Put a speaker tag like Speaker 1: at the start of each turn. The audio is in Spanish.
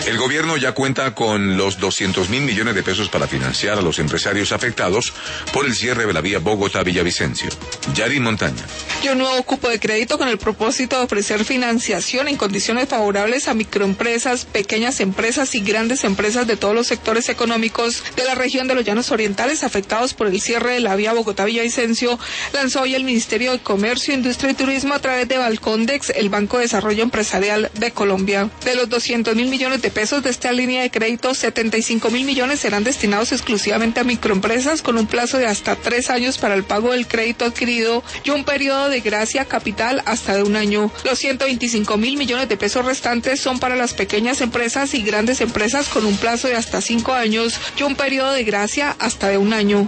Speaker 1: El gobierno ya cuenta con los 200.000 millones de pesos para financiar a los empresarios afectados por el cierre de la vía Bogotá-Villavicencio. Yarin Montaña.
Speaker 2: Y un nuevo cupo de crédito con el propósito de ofrecer financiación en condiciones favorables a microempresas, pequeñas empresas y grandes empresas de todos los sectores económicos de la región de los Llanos Orientales afectados por el cierre de la vía Bogotá-Villavicencio, lanzó hoy el Ministerio de Comercio, Industria y Turismo a través de Balcondex, el Banco de Desarrollo Empresarial de Colombia. De los 200.000 millones de pesos de esta línea de crédito, 75.000 millones serán destinados exclusivamente a microempresas con un plazo de hasta 3 años para el pago del crédito adquirido y un periodo de gracia capital hasta de 1 año. Los 125.000 millones de pesos restantes son para las pequeñas empresas y grandes empresas con un plazo de hasta 5 años y un periodo de gracia hasta de 1 año.